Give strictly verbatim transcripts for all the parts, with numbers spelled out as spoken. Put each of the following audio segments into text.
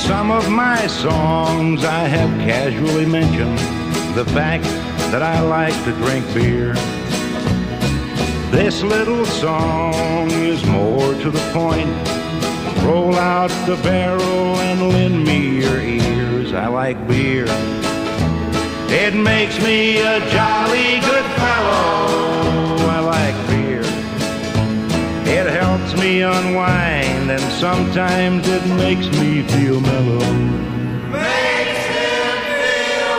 some of my songs I have casually mentioned the fact that I like to drink beer. This little song is more to the point. Roll out the barrel and lend me your ears. I like beer. It makes me a jolly good fellow. I like beer. It helps me unwind, and sometimes it makes me feel mellow. Makes him feel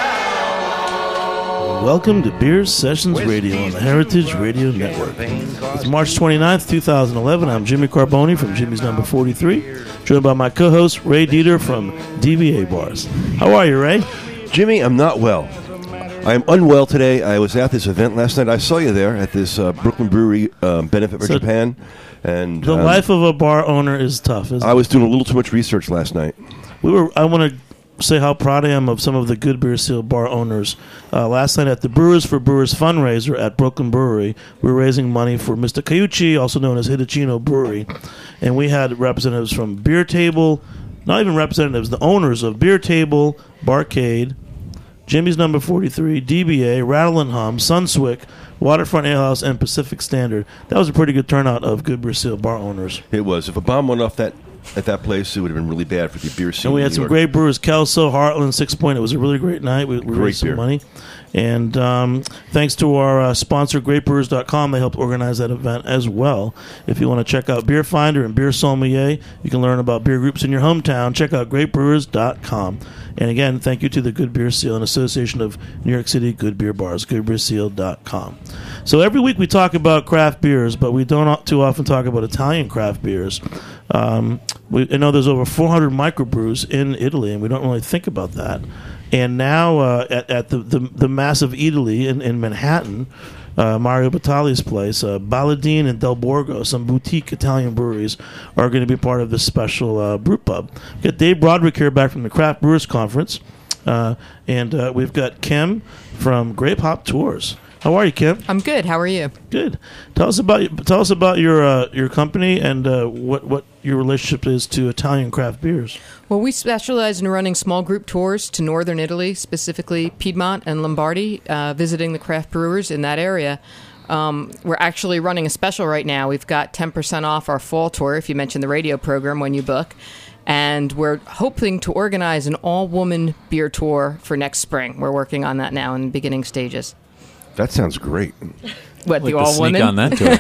mellow. Welcome to Beer Sessions Radio on the Heritage Radio Network. It's March twenty-ninth, twenty eleven. I'm Jimmy Carboni from Jimmy's Number forty-three, joined by my co-host Ray Dieter from D V A Bars. How are you, Ray? Jimmy, I'm not well. I'm unwell today. I was at this event last night. I saw you there at this uh, Brooklyn Brewery um, benefit for so Japan. And the um, life of a bar owner is tough, isn't it? I was doing a little too much research last night. We were. I want to say how proud I am of some of the Good Beer Seal bar owners. Uh, last night at the Brewers for Brewers fundraiser at Brooklyn Brewery, we were raising money for Mister Cayucci, also known as Hitachino Brewery. And we had representatives from Beer Table, not even representatives, the owners of Beer Table, Barcade, Jimmy's Number forty-three, D B A, Rattle and Hum, Sunswick, Waterfront Ale House, and Pacific Standard. That was a pretty good turnout of Good Beer Seal bar owners. It was. If a bomb went off that at that place, it would have been really bad for the beer scene. And we had in New some York. great brewers, Kelso, Heartland, Six Point. It was a really great night. We, we Great raised some beer. money. And um, thanks to our uh, sponsor, great brewers dot com, they helped organize that event as well. If you want to check out Beer Finder and Beer Sommelier, you can learn about beer groups in your hometown. Check out great brewers dot com. And again, thank you to the Good Beer Seal, an association of New York City good beer bars, good beer seal dot com. So every week we talk about craft beers, but we don't too often talk about Italian craft beers. Um, we, I know there's over four hundred microbrews in Italy, and we don't really think about that. And now uh, at, at the, the, the massive Italy in, in Manhattan, uh, Mario Batali's place, uh, Balladine and Del Borgo, some boutique Italian breweries, are going to be part of this special uh, brew pub. We've got Dave Broderick here back from the Craft Brewers Conference, uh, and uh, we've got Kim from Grape Hop Tours. How are you, Kim? I'm good. How are you? Good. Tell us about tell us about your uh, your company and uh, what what your relationship is to Italian craft beers. Well, we specialize in running small group tours to northern Italy, specifically Piedmont and Lombardy, uh, visiting the craft brewers in that area. Um, we're actually running a special right now. We've got ten percent off our fall tour if you mention the radio program when you book. And we're hoping to organize an all-woman beer tour for next spring. We're working on that now in the beginning stages. That sounds great. What, like the all sneak women? on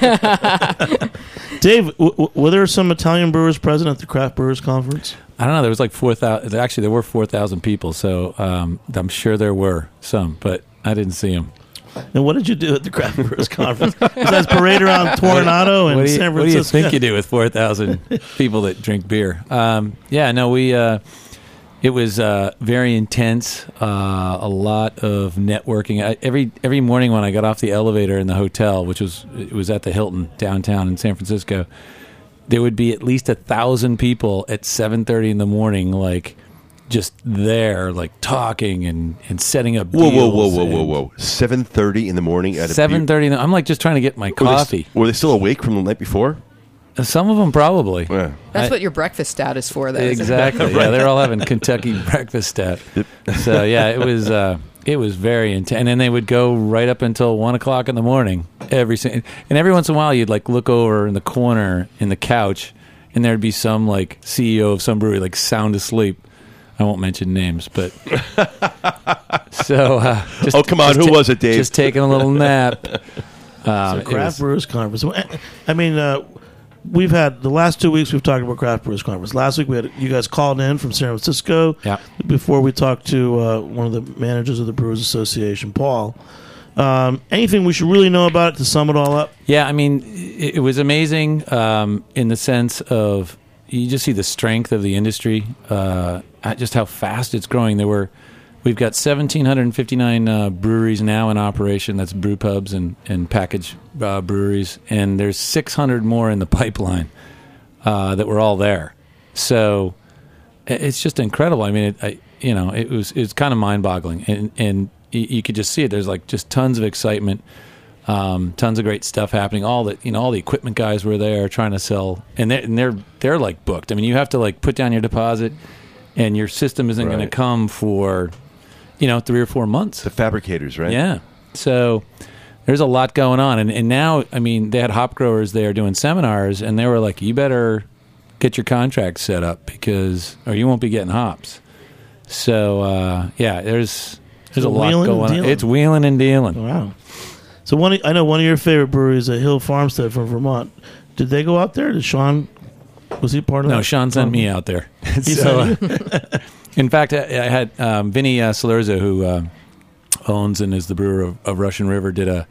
that tour. Dave, w- w- were there some Italian brewers present at the Craft Brewers Conference? I don't know. There was like four thousand. Actually, there were four thousand people, so um, I'm sure there were some, but I didn't see them. And what did you do at the Craft Brewers Conference? Besides parade around Toronado and what do you, San Francisco? What do you think you do with four thousand people that drink beer? Um, yeah, no, we. Uh, it was uh, very intense. Uh, a lot of networking. I, every every morning when I got off the elevator in the hotel, which was it was at the Hilton downtown in San Francisco, there would be at least a thousand people at seven thirty in the morning, like just there, like talking and, and setting up. Whoa, whoa, deals whoa, whoa, and- whoa, whoa! Seven thirty in the morning at a Seven thirty. I'm like just trying to get my beer- Were they coffee. st- Were they still awake from the night before? Some of them probably. Yeah. That's I- what your breakfast stat is for, though. isn't it? Exactly. Yeah, they're all having Kentucky breakfast stat. So yeah, it was uh, it was very intense. And then they would go right up until one o'clock in the morning. Every si- and every once in a while, you'd like look over in the corner in the couch, and there'd be some like C E O of some brewery like sound asleep. I won't mention names, but so. Uh, just, Oh, come on, just who was it, Dave? Just taking a little nap. Um, So it Craft was- Brewers Conference. I mean, uh, we've had the last two weeks. We've talked about Craft Brewers Conference. Last week we had you guys called in from San Francisco. Yeah. Before we talked to uh, one of the managers of the Brewers Association, Paul. Um, anything we should really know about it to sum it all up? Yeah, I mean, it, it was amazing um, in the sense of you just see the strength of the industry, uh, just how fast it's growing. There were, we've got one thousand seven hundred fifty-nine uh, breweries now in operation. That's brew pubs and and package uh, breweries, and there's six hundred more in the pipeline uh, that were all there. So it- it's just incredible. I mean, it, I, you know, it was it's kind of mind-boggling, and and you, you could just see it. There's like just tons of excitement. Um, tons of great stuff happening. All the you know, all the equipment guys were there trying to sell, and they're and they're they're like booked. I mean, you have to like put down your deposit, and your system isn't going Right. to come for, you know, three or four months. The fabricators, right? Yeah. So there's a lot going on. And, and now, I mean, they had hop growers there doing seminars, and they were like, you better get your contract set up because, or you won't be getting hops. So, uh, yeah, there's there's So a lot wheeling and going on. dealing. It's wheeling and dealing. Wow. So one, I know one of your favorite breweries, at Hill Farmstead from Vermont. Did they go out there? Did Sean? Was he part of that? No, Sean sent me out there. He so, sent uh, in fact, I, I had um, Vinny uh, Salerza, who uh, owns and is the brewer of, of Russian River, did a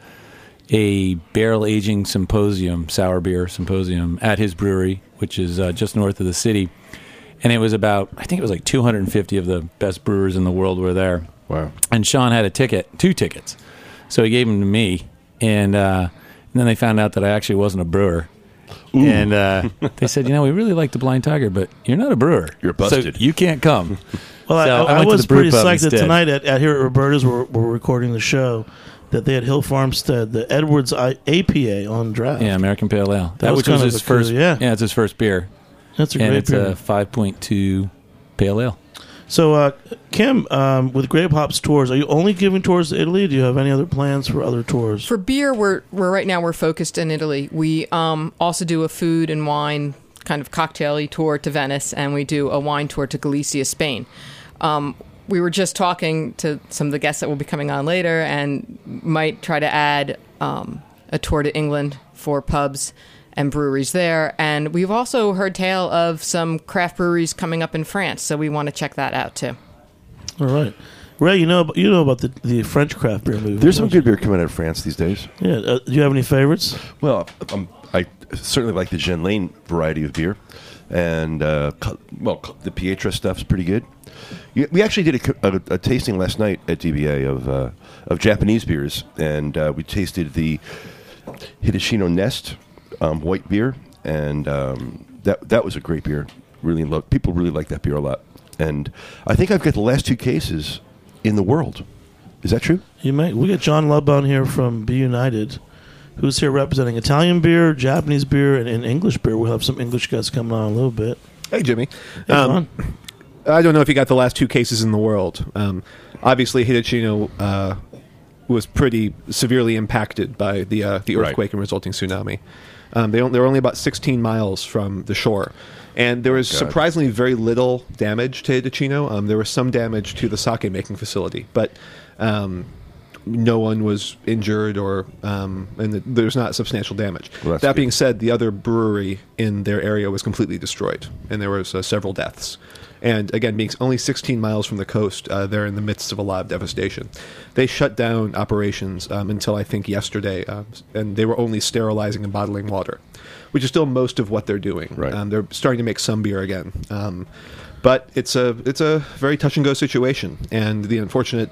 a barrel aging symposium, sour beer symposium, at his brewery, which is uh, just north of the city. And it was about, I think it was like two hundred fifty of the best brewers in the world were there. Wow. And Sean had a ticket, two tickets. So he gave them to me. And, uh, and then they found out that I actually wasn't a brewer. Ooh. And uh, they said, you know, we really like the Blind Tiger, but you're not a brewer. You're busted. So you can't come. Well, So I, I I, went to was the brew pretty pub psyched that instead. tonight at, at here at Roberta's, we're, we're recording the show, that they had Hill Farmstead, the Edwards I, A P A on draft. Yeah, American Pale Ale. That, was which was kind of his a cool- first. yeah. yeah, it's his first beer, That's a and great it's beer. a five point two Pale Ale. So, uh, Kim, um, with Grape Hops tours, are you only giving tours to Italy? Do you have any other plans for other tours? For beer, we're we're right now we're focused in Italy. We um, also do a food and wine kind of cocktail-y tour to Venice, and we do a wine tour to Galicia, Spain. Um, we were just talking to some of the guests that will be coming on later, and might try to add um, a tour to England for pubs and breweries there. And we've also heard tale of some craft breweries coming up in France, so we want to check that out too. All right. Ray, you know you know about the, the French craft beer movement. There's some don't you? good beer coming out of France these days. Yeah. Uh, do you have any favorites? Well, um, I certainly like the Jean Lane variety of beer, and uh, co- well, co- the Pietra stuff's pretty good. You- We actually did a, co- a, a tasting last night at D B A of uh, of Japanese beers, and uh, we tasted the Hideshino Nest um, white beer, and um, that that was a great beer. Really love people really like that beer a lot, and I think I've got the last two cases in the world. Is that true? You may. We got John Lubb on here from Be United, who's here representing Italian beer, Japanese beer, and, and English beer. We'll have some English guys coming on in a little bit. Hey, Jimmy. Hey, Um, John. I don't know if you got the last two cases in the world. Um, obviously, Hidechino uh, was pretty severely impacted by the uh, the Right. earthquake and resulting tsunami. Um, they, on- they were only about sixteen miles from the shore. And there was God. surprisingly very little damage to Hidechino. Um, there was some damage to the sake making facility, but um, no one was injured, or um, and the, there's not substantial damage. Well, that's that good. being said, the other brewery in their area was completely destroyed, and there was uh, several deaths. And again, being only sixteen miles from the coast, uh, they're in the midst of a lot of devastation. They shut down operations um, until I think yesterday, uh, and they were only sterilizing and bottling water, which is still most of what they're doing. Right. Um, they're starting to make some beer again, um, but it's a it's a very touch and go situation. And the unfortunate,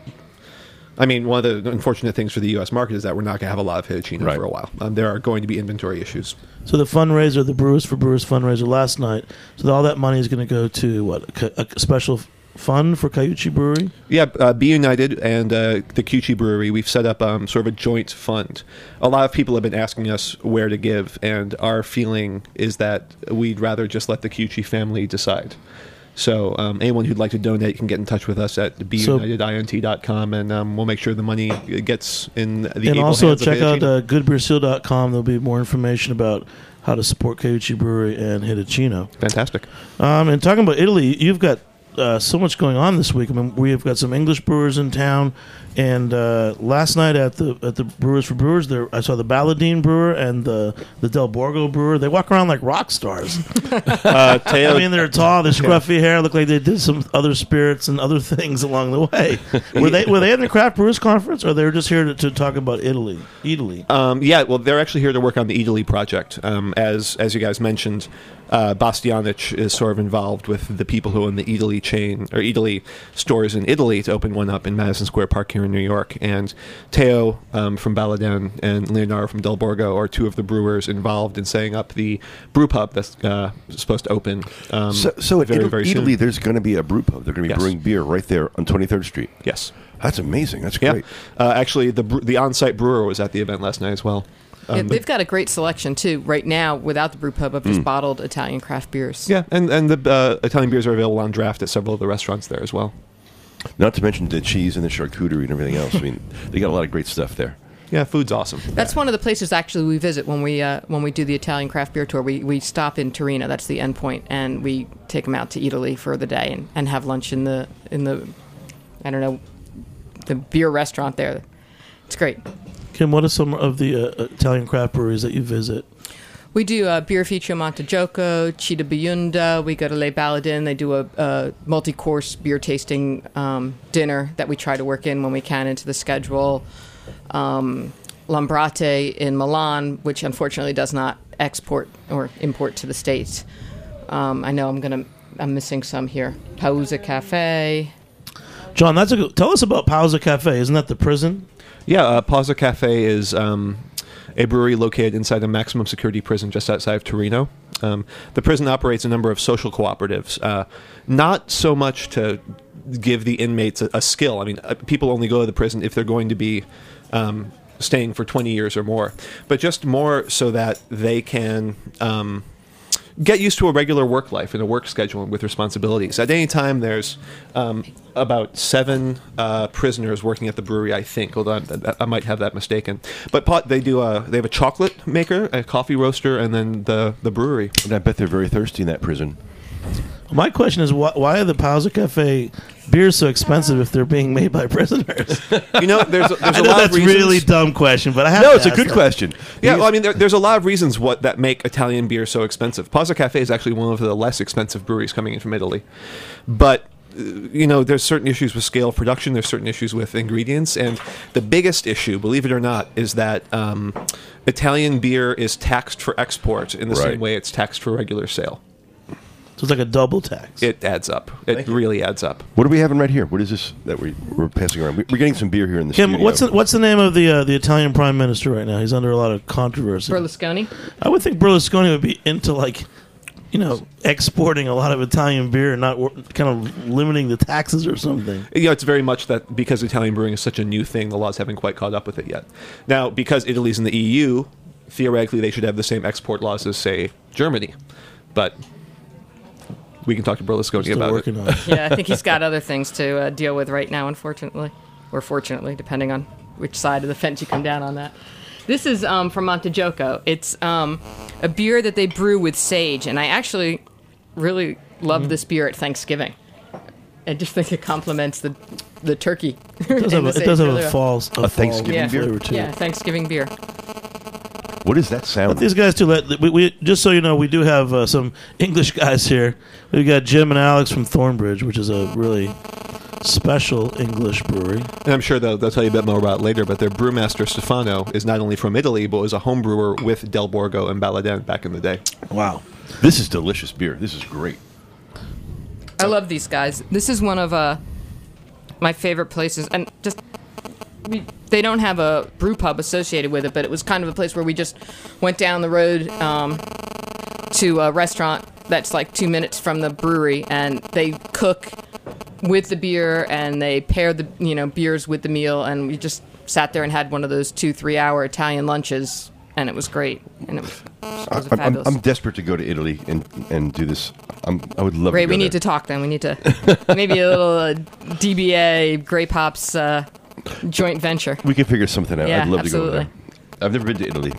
I mean, one of the unfortunate things for the U S market is that we're not going to have a lot of Hidechino Right. for a while. Um, there are going to be inventory issues. So the fundraiser, the Brewers for Brewers fundraiser last night, so all that money is going to go to what, a, a special f- fund for Caiucci Brewery? Yeah, uh, Be United and uh, the Cucci Brewery, we've set up um, sort of a joint fund. A lot of people have been asking us where to give, and our feeling is that we'd rather just let the Cucci family decide. So um, anyone who'd like to donate can get in touch with us at be united int dot com, and um, we'll make sure the money gets in the And able also hands of check out Hidechino. uh, good beer seal dot com. There'll be more information about how to support Caiucci Brewery and Hidechino. Fantastic. Um, and talking about Italy, you've got uh, so much going on this week. I mean, we've got some English brewers in town, and uh, last night at the at the Brewers for Brewers, there I saw the Balladine brewer and the the Del Borgo brewer. They walk around like rock stars. Uh, Teo, I mean, they're tall, they're scruffy hair, look like they did some other spirits and other things along the way. Were they were they in the Craft Brewers Conference, or they were just here to, to talk about Italy? Italy. Um, yeah, well, they're actually here to work on the Italy project. Um, as as you guys mentioned, uh, Bastianich is sort of involved with the people who own the Italy chain or Italy stores in Italy to open one up in Madison Square Park here in New York. And Teo um, from Balladen and Leonardo from Del Borgo are two of the brewers involved in setting up the brew pub that's uh, supposed to open. Um, So, so at very Italy, very soon. Italy there's going to be a brew pub. They're going to be Yes. brewing beer right there on twenty-third Street. Yes. That's amazing. That's Yeah. great. Uh, actually, the bre- the on-site brewer was at the event last night as well. Um, Yeah, they've got a great selection too right now without the brew pub of just bottled Italian craft beers. yeah, and and the uh, Italian beers are available on draft at several of the restaurants there as well. Not to mention the cheese and the charcuterie and everything else. I mean, they got a lot of great stuff there. Yeah, food's awesome. That's one of the places actually we visit when we uh, when we do the Italian craft beer tour. We we stop in Torino. That's the end point, and we take them out to Italy for the day and, and have lunch in the in the I don't know the beer restaurant there. It's great. Kim, what are some of the uh, Italian craft breweries that you visit? We do uh, Birrificio Montegioco, Città Bionda. We go to Le Baladin. They do a, a multi-course beer tasting um, dinner that we try to work in when we can into the schedule. Um, Lambrate in Milan, which unfortunately does not export or import to the States. Um, I know I'm gonna I'm missing some here. Pausa Cafe. John, that's a good, tell us about Pausa Cafe. Isn't that the prison? Yeah, uh, Pausa Cafe is um, a brewery located inside a maximum security prison just outside of Torino. Um, the prison operates a number of social cooperatives, uh, not so much to give the inmates a, a skill. I mean, uh, people only go to the prison if they're going to be um, staying for twenty years or more, but just more so that they can um, get used to a regular work life and a work schedule with responsibilities. At any time, there's um, about seven uh, prisoners working at the brewery, I think. Hold on, I, I might have that mistaken. But pot, they do a, they have a chocolate maker, a coffee roaster, and then the, the brewery. And I bet they're very thirsty in that prison. My question is, why, why are the Pausa Cafe beers so expensive if they're being made by prisoners? You know, there's, a- there's I a know lot that's of a reasons. really dumb question, but I have No, to it's a ask good that. question. Yeah, well, I mean, there, there's a lot of reasons what that make Italian beer so expensive. Pausa Cafe is actually one of the less expensive breweries coming in from Italy, but uh, you know, there's certain issues with scale of production. There's certain issues with ingredients, and the biggest issue, believe it or not, is that um, Italian beer is taxed for export in the Right. same way it's taxed for regular sale. So it's like a double tax. It adds up. It Thank you. really adds up. What are we having right here? What is this that we, we're passing around? We- We're getting some beer here in the Kim, studio. what's the, what's the name of the uh, the Italian prime minister right now? He's under a lot of controversy. Berlusconi. I would think Berlusconi would be into like, you know, exporting a lot of Italian beer and not wor- kind of limiting the taxes or something. You know, it's very much that because Italian brewing is such a new thing, the laws haven't quite caught up with it yet. Now, because Italy's in the E U, theoretically they should have the same export laws as, say, Germany. But we can talk to Berlusconi Still about working it. on it. Yeah, I think he's got other things to uh, deal with right now, unfortunately. Or fortunately, depending on which side of the fence you come down on that. This is um, from Montegioco. It's um, a beer that they brew with sage, and I actually really love this beer at Thanksgiving. I just think it complements the the turkey. It does have a, it does have a fall, a, fall Thanksgiving yeah. beer? flavor to Yeah, it. Thanksgiving beer. What does that sound? But these guys too. Let we, we just so you know, we do have uh, some English guys here. We've got Jim and Alex from Thornbridge, which is a really special English brewery. And I'm sure they'll, they'll tell you a bit more about it later, but their brewmaster, Stefano, is not only from Italy, but was a home brewer with Del Borgo and Baladin back in the day. Wow. This is delicious beer. This is great. I love these guys. This is one of uh, my favorite places, and just we, they don't have a brew pub associated with it, but it was kind of a place where we just went down the road um, to a restaurant that's like two minutes from the brewery, and they cook with the beer, and they pair the you know beers with the meal, and we just sat there and had one of those two three hour Italian lunches, and it was great, and it was, it was I'm, I'm, fabulous. I'm desperate to go to Italy and, and do this. I'm, I would love Ray, to go we need there. to talk then. We need to maybe a little uh, D B A Grape Hops uh, joint venture. We can figure something out. Yeah, I'd love absolutely. to go there. I've never been to Italy.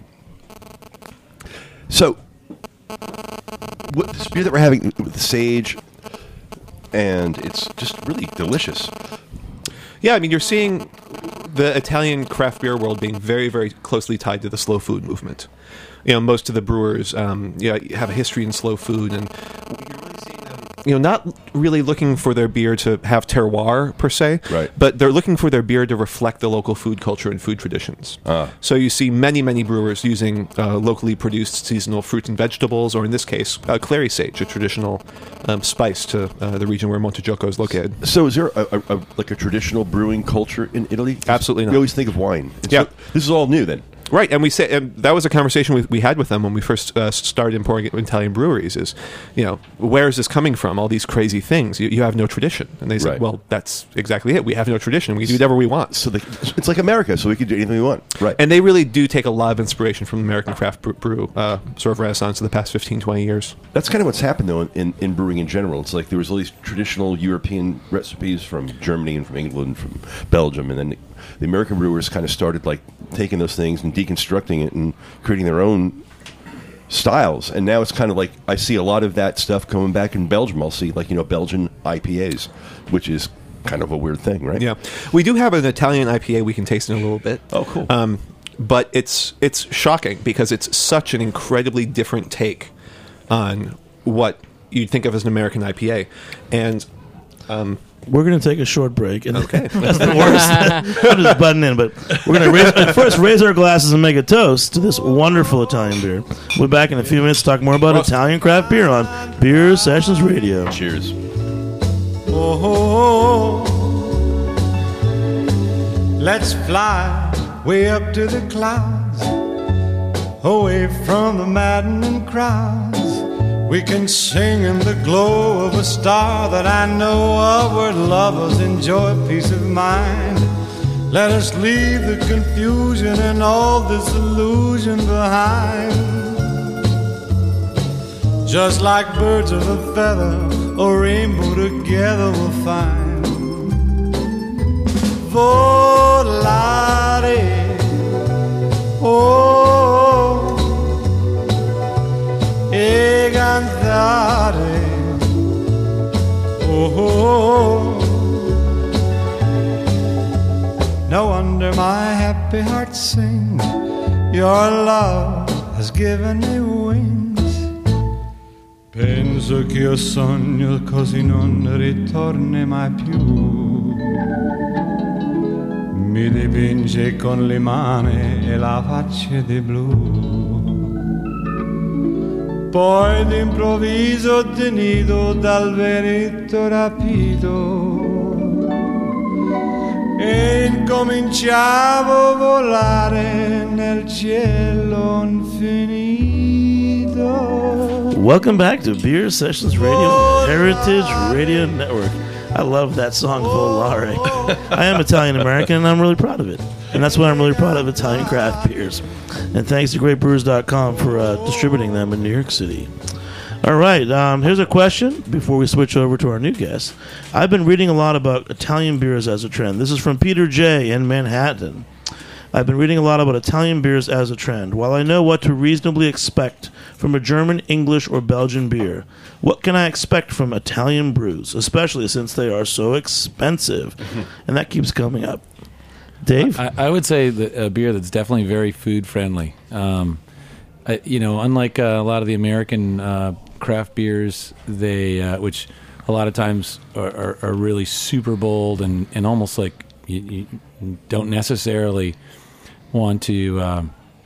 So, what, this beer that we're having with sage, and it's just really delicious. Yeah, I mean, you're seeing the Italian craft beer world being very, very closely tied to the slow food movement. You know, most of the brewers, um, you know, have a history in slow food, and you're really seeing them, you know, not really looking for their beer to have terroir per se, Right. but they're looking for their beer to reflect the local food culture and food traditions. Ah. So you see many, many brewers using uh, locally produced seasonal fruits and vegetables, or in this case, uh, clary sage, a traditional um, spice to uh, the region where Montegioco is located. So, is there a, a, a like a traditional brewing culture in Italy? 'Cause Absolutely not. We always think of wine. And Yeah. so this is all new then. Right, and we say and that was a conversation we, we had with them when we first uh, started importing Italian breweries. Is you know where is this coming from? All these crazy things. You, you have no tradition, and they said, Right. "Well, that's exactly it. We have no tradition. We can do whatever we want." So the, it's like America, so we can do anything we want. Right. And they really do take a lot of inspiration from the American craft brew, brew uh, sort of renaissance of the past fifteen, twenty years. That's kind of what's happened, though, in, in brewing in general. It's like there was all these traditional European recipes from Germany and from England, from Belgium, and then the, the American brewers kind of started like taking those things and deconstructing it and creating their own styles. And now it's kind of like I see a lot of that stuff coming back in Belgium. I'll see like, you know, Belgian I P As, which is kind of a weird thing, right? Yeah, we do have an Italian I P A we can taste in a little bit. Oh, cool. Um, but it's it's shocking because it's such an incredibly different take on what you'd think of as an American I P A, and um, We're going to take a short break. And okay. That's the worst. I'm just butting in, but we're going to raise, uh, first raise our glasses and make a toast to this wonderful Italian beer. We'll be back in a few minutes to talk more about Italian craft beer on Beer Sessions Radio. Cheers. Oh, let's fly way up to the clouds, away from the maddening crowds. We can sing in the glow of a star that I know of, where lovers enjoy peace of mind. Let us leave the confusion and all this illusion behind. Just like birds of a feather, a rainbow together we'll find. Volare, oh, e cantare, oh. No wonder my happy heart sings. Your love has given me wings. Penso che io sogno così non ritorni mai più. Mi dipinge con le mani e la faccia di blu. Poi d'improvviso tenido dal vento rapito e incominciavo a volare nel cielo infinito. Welcome back to Beer Sessions Radio, Heritage Radio Network. I love that song, Volare. I am Italian American, and I'm really proud of it. And that's why I'm really proud of Italian craft beers. And thanks to great brewers dot com for uh, distributing them in New York City. All right, um, here's a question before we switch over to our new guest. I've been reading a lot about Italian beers as a trend. This is from Peter J. in Manhattan. I've been reading a lot about Italian beers as a trend. While I know what to reasonably expect from a German, English, or Belgian beer, what can I expect from Italian brews, especially since they are so expensive? Mm-hmm. And that keeps coming up. Dave? I, I would say that a beer that's definitely very food friendly. Um, I, you know, unlike uh, a lot of the American uh, craft beers, they uh, which a lot of times are, are, are really super bold and, and almost like you, you don't necessarily want to. Uh,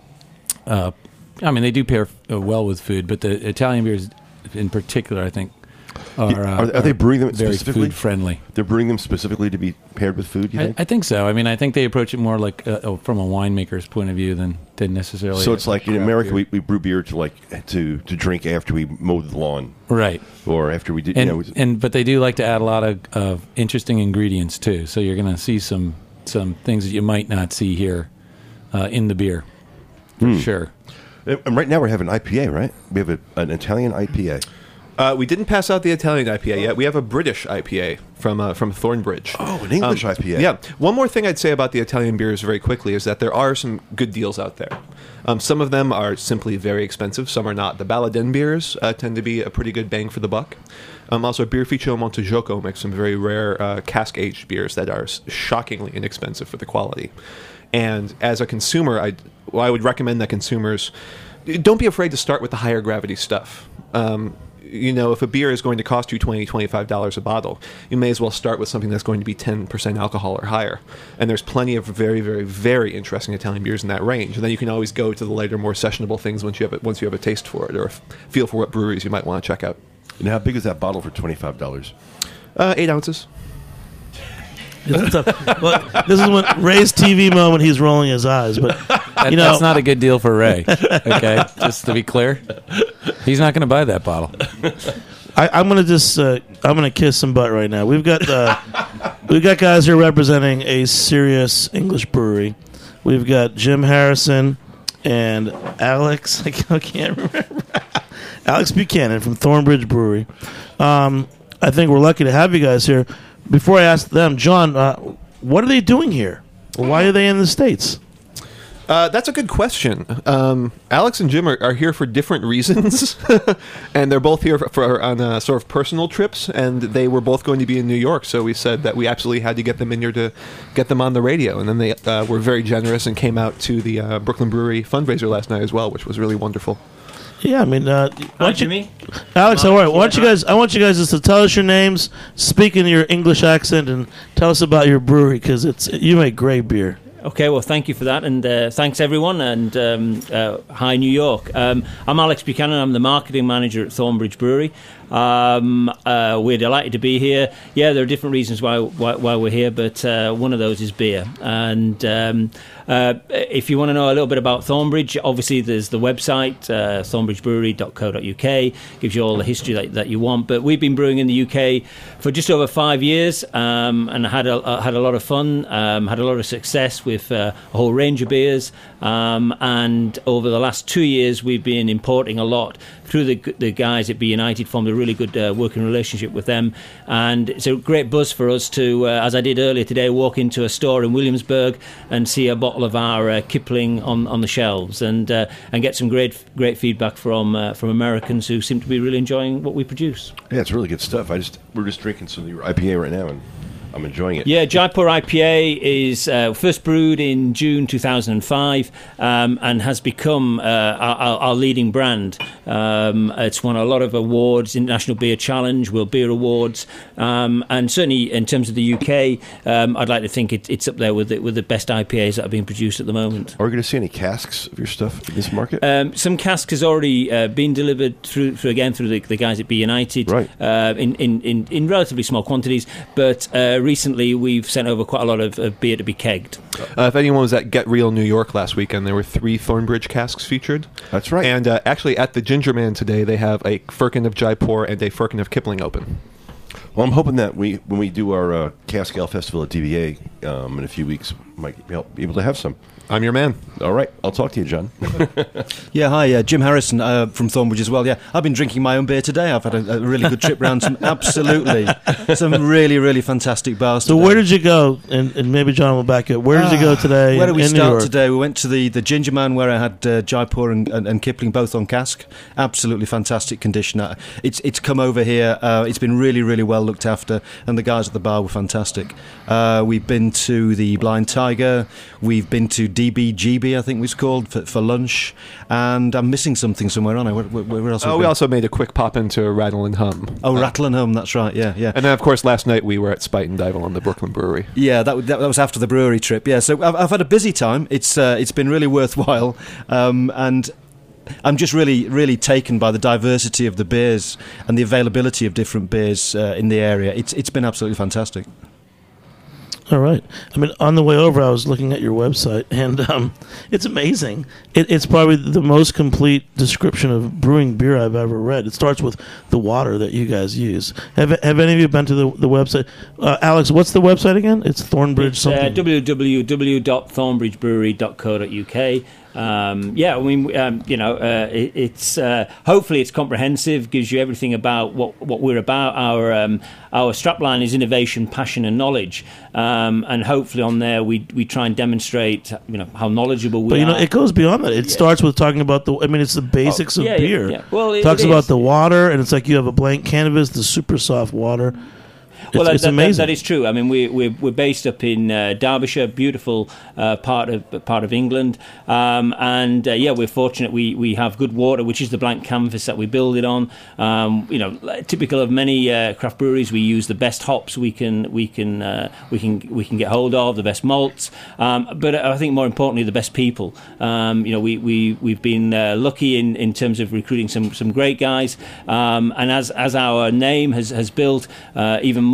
uh, I mean, they do pair uh, well with food, but the Italian beers, in particular, I think, are uh, are, are they brewing them very specifically? food friendly. They're brewing them specifically to be paired with food. You I, think? I think so. I mean, I think they approach it more like uh, from a winemaker's point of view than, than necessarily. So it's a like in craft America, beer. we, we brew beer to like to, to drink after we mow the lawn, right? Or after we did. And, You know, and but they do like to add a lot of, of interesting ingredients too. So you're going to see some some things that you might not see here uh, in the beer, for Hmm. sure. and right now we're having I P A, right? We have a, an Italian I P A. Uh, we didn't pass out the Italian I P A yet. We have a British I P A from uh, from Thornbridge. Oh, an English Um, I P A. Yeah. One more thing I'd say about the Italian beers very quickly is that there are some good deals out there. Um, some of them are simply very expensive. Some are not. The Baladin beers uh, tend to be a pretty good bang for the buck. Um, also, Birrificio Montejoco makes some very rare uh, cask-aged beers that are s- shockingly inexpensive for the quality. And as a consumer, I'd, well, I would recommend that consumers don't be afraid to start with the higher gravity stuff. Um, you know, if a beer is going to cost you twenty dollars, twenty-five dollars a bottle, you may as well start with something that's going to be ten percent alcohol or higher. And there's plenty of very, very, very interesting Italian beers in that range. And then you can always go to the later, more sessionable things once you have a, once you have a taste for it or a f- feel for what breweries you might want to check out. And how big is that bottle for twenty-five dollars? Uh, eight ounces. Well, this is when Ray's T V moment, he's rolling his eyes. But That- You know- that's not a good deal for Ray. Okay, just to be clear, he's not going to buy that bottle. I, I'm gonna just uh, I'm gonna kiss some butt right now. We've got uh, we've got guys here representing a serious English brewery. We've got Jim Harrison and Alex. I can't remember. Alex Buchanan from Thornbridge Brewery. Um, I think we're lucky to have you guys here. Before I ask them, John, uh, what are they doing here? Why are they in the States? Uh, that's a good question. Um, Alex and Jim are, are here for different reasons, and they're both here for, for on uh, sort of personal trips. And they were both going to be in New York, so we said that we absolutely had to get them in here to get them on the radio. And then they uh, were very generous and came out to the uh, Brooklyn Brewery fundraiser last night as well, which was really wonderful. Yeah, I mean, uh, why Hi, don't you- Jimmy. Alex, all right. Why don't you Yeah. guys? I want you guys just to tell us your names, speak in your English accent, and tell us about your brewery because it's you make great beer. Okay, well, thank you for that, and uh, thanks everyone, and um, uh, hi New York. Um, I'm Alex Buchanan. I'm the marketing manager at Thornbridge Brewery. Um, uh, we're delighted to be here. Yeah, there are different reasons why why, why we're here, but uh, one of those is beer. And um, uh, if you want to know a little bit about Thornbridge, obviously there's the website, uh, thornbridge brewery dot co dot uk, gives you all the history that, that you want. But we've been brewing in the U K for just over five years, um, and had a uh, had a lot of fun, um, had a lot of success with uh, a whole range of beers. Um, and over the last two years, we've been importing a lot through the the guys at Be United. Formed a really good uh, working relationship with them, and it's a great buzz for us to, uh, as I did earlier today, walk into a store in Williamsburg and see a bottle of our uh, Kipling on, on the shelves, and uh, and get some great great feedback from uh, from Americans who seem to be really enjoying what we produce. Yeah, it's really good stuff. I just we're just drinking some of your I P A right now, and I'm enjoying it. Yeah, Jaipur I P A is uh, first brewed in June two thousand five um, and has become uh, our, our leading brand. Um, it's won a lot of awards, International Beer Challenge, World Beer Awards, um, and certainly in terms of the U K, um, I'd like to think it, it's up there with the, with the best I P As that are being produced at the moment. Are we going to see any casks of your stuff in this market? Um, some cask has already uh, been delivered through, through again through the, the guys at Be United, Right. uh, in, in, in, in relatively small quantities, but uh, recently we've sent over quite a lot of, of beer to be kegged. Uh, if anyone was at Get Real New York last weekend, there were three Thornbridge casks featured. That's right. And uh, actually, at the Ginger Man today, they have a Firkin of Jaipur and a Firkin of Kipling open. Well, I'm hoping that we, when we do our uh, Cask Ale Festival at D V A um, in a few weeks, might help be able to have some. I'm your man. All right, I'll talk to you, John. Yeah, hi, uh, Jim Harrison uh, from Thornbridge as well. Yeah, I've been drinking my own beer today. I've had a, a really good trip round some absolutely some really really fantastic bars. So today. where did you go? And, and maybe John will back it. Where did you go today? Where did we in New start York? today? We went to the, the Ginger Man where I had uh, Jaipur and, and, and Kipling both on cask. Absolutely fantastic condition. Uh, It's it's come over here. Uh, it's been really really well looked after, and the guys at the bar were fantastic. Uh, we've been to the Blind Tiger. We've been to D B G B, I think it was called, for, for lunch. And I'm missing something somewhere, aren't I? Where, where, where else? have Oh, we we been? also made a quick pop into Rattle and Hum. Oh, Uh, Rattle and Hum. That's right. Yeah, yeah. And then, of course, last night we were at Spite and Dival on the Brooklyn Brewery. Yeah, that, w- that that was after the brewery trip. Yeah, so I've, I've had a busy time. It's uh, it's been really worthwhile, um, and I'm just really really taken by the diversity of the beers and the availability of different beers uh, in the area. It's it's been absolutely fantastic. All right. I mean, on the way over, I was looking at your website, and um, it's amazing. It, it's probably the most complete description of brewing beer I've ever read. It starts with the water that you guys use. Have Have any of you been to the the website? Uh, Alex, what's the website again? It's Thornbridge It's uh, something. w w w dot thornbridge brewery dot co dot u k. Um, yeah, I mean, um, you know, uh, it, it's uh, hopefully it's comprehensive, gives you everything about what, what we're about. Our um, our strapline is innovation, passion, and knowledge, um, and hopefully on there we we try and demonstrate, you know, how knowledgeable we But you know, are. it goes beyond that. It starts with talking about the. I mean, it's the basics Oh, of yeah, yeah, beer. yeah. Well, it- talks it about is. the water, and it's like you have a blank canvas, the super soft water. It's, Well, that, it's that- that- amazing. that is true. I mean, we, we're we're based up in uh, Derbyshire, beautiful uh, part of part of England, um, and uh, yeah, we're fortunate. We, we have good water, which is the blank canvas that we build it on. Um, you know, typical of many uh, craft breweries, we use the best hops we can we can uh, we can we can get hold of, the best malts, um, but I think more importantly, the best people. Um, you know, we we we've been uh, lucky in, in terms of recruiting some some great guys, um, and as as our name has has built, uh, even more.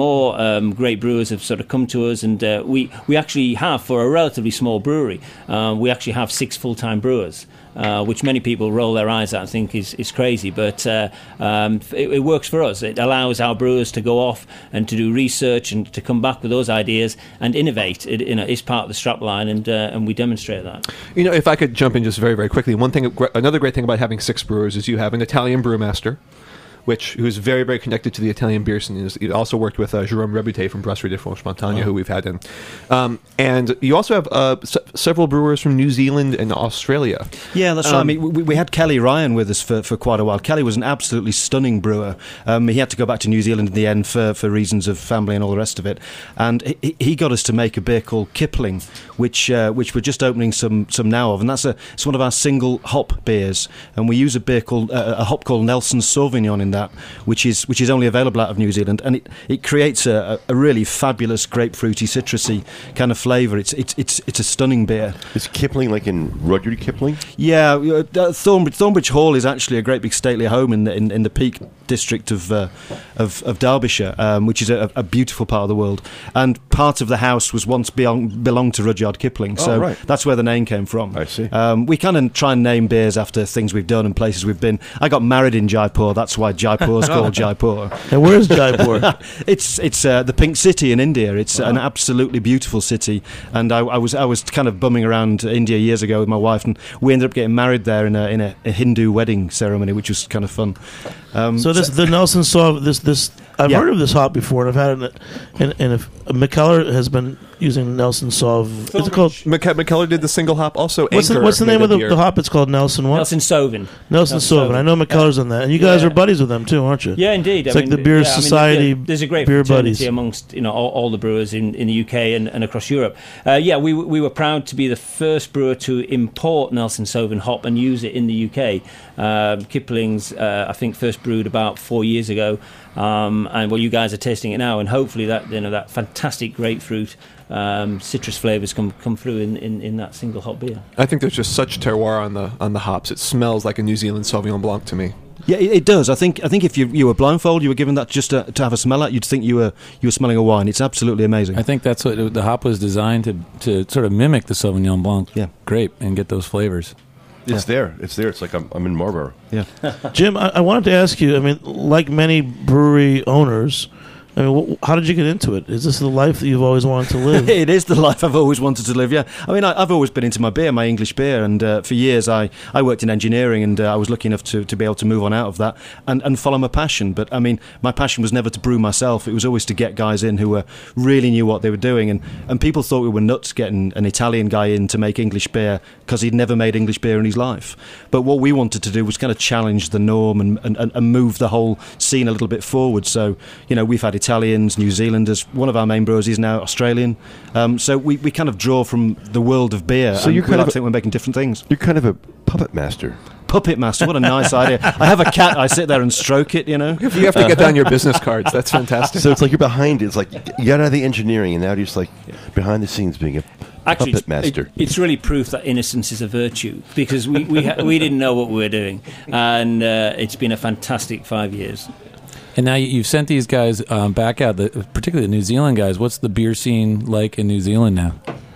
more um, great brewers have sort of come to us, and uh, we we actually have, for a relatively small brewery, uh, we actually have six full-time brewers. Uh, which many people roll their eyes at and think is, is crazy, but uh, um, it, it works for us. It allows our brewers to go off and to do research and to come back with those ideas and innovate. It, you know, it's part of the strapline, and uh, and we demonstrate that. You know, if I could jump in just very, very quickly, one thing, another great thing about having six brewers is you have an Italian brewmaster, which who is very, very connected to the Italian beer scene. He also worked with uh, Jérôme Rebuté from Brasserie de Franche-Montagne, oh. who we've had in. Um, and you also have uh, s- several brewers from New Zealand and Australia. Yeah, that's um, right. I mean, we, we had Kelly Ryan with us for, for quite a while. Kelly was an absolutely stunning brewer. Um, he had to go back to New Zealand in the end for, for reasons of family and all the rest of it. And he, he got us to make a beer called Kipling, which uh, which we're just opening some some now of. And that's a it's one of our single hop beers. And we use a beer called uh, a hop called Nelson Sauvignon in that, which is which is only available out of New Zealand, and it, it creates a, a really fabulous grapefruity, citrusy kind of flavour. It's it's it's it's a stunning beer. Is Kipling like in Rudyard Kipling? Yeah, uh, Thornbridge, Thornbridge Hall is actually a great big stately home in the, in, in the Peak district of uh, of, of Derbyshire, um, which is a, a beautiful part of the world. And part of the house was once belong, belonged to Rudyard Kipling, so oh, right. that's where the name came from. I see. Um, we kind of try and name beers after things we've done and places we've been. I got married in Jaipur, that's why Jaipur's called Jaipur. And where's Jaipur? it's it's uh, the Pink City in India. It's wow. an absolutely beautiful city, and I, I was I was kind of bumming around India years ago with my wife, and we ended up getting married there in a in a, a Hindu wedding ceremony, which was kind of fun. Um, so this the Nelson saw this this. I've yeah. heard of this hop before, and I've had it. And, and if McKellar has been using Nelson Sauv, what's it called? McK- McKellar did the single hop. Also, what's the, Anchor what's the name of the, beer. the hop? It's called Nelson what? Nelson Sauvin. Nelson, Nelson Sauvin. I know McKellar's yeah. on that, and you guys yeah. are buddies with them too, aren't you? Yeah, indeed. It's I like mean, the Beer yeah, I mean, Society. there's, there's a great beer fraternity buddies amongst you know all, all the brewers in, in the U K and, and across Europe. Uh, yeah, we we were proud to be the first brewer to import Nelson Sauvin hop and use it in the U K. Um, Kipling's, uh, I think, first brewed about four years ago. Um, and well, you guys are tasting it now, and hopefully that you know that fantastic grapefruit, um, citrus flavours come come through in, in, in that single hop beer. I think there's just such terroir on the on the hops. It smells like a New Zealand Sauvignon Blanc to me. Yeah, it, it does. I think I think if you you were blindfolded, you were given that just to, to have a smell at, you'd think you were you were smelling a wine. It's absolutely amazing. I think that's what it, the hop was designed to to sort of mimic the Sauvignon Blanc yeah. grape and get those flavors. It's yeah. there. It's there. It's like I'm, I'm in Marlborough. Yeah, Jim, I, I wanted to ask you. I mean, like many brewery owners, I mean, wh- how did you get into it? Is this the life that you've always wanted to live? It is the life I've always wanted to live, yeah. I mean, I, I've always been into my beer, my English beer, and uh, for years I, I worked in engineering, and uh, I was lucky enough to, to be able to move on out of that and, and follow my passion. But, I mean, my passion was never to brew myself. It was always to get guys in who were really knew what they were doing. And, and people thought we were nuts getting an Italian guy in to make English beer because he'd never made English beer in his life. But what we wanted to do was kind of challenge the norm and, and, and move the whole scene a little bit forward. So, you know, we've had Italians, New Zealanders. One of our main brewers is now Australian. Um, so we, we kind of draw from the world of beer. So and you're we kind like of to think we're making different things. You're kind of a puppet master. Puppet master, what a nice idea. I have a cat, I sit there and stroke it, you know. You have to get down your business cards. That's fantastic. So it's like you're behind it. It's like you got out of the engineering, and now you're just like behind the scenes being a Actually, puppet it's, master. It, it's really proof that innocence is a virtue, because we we, ha- we didn't know what we were doing, and uh, it's been a fantastic five years. And now you've sent these guys um, back out, the, particularly the New Zealand guys. What's the beer scene like in New Zealand now?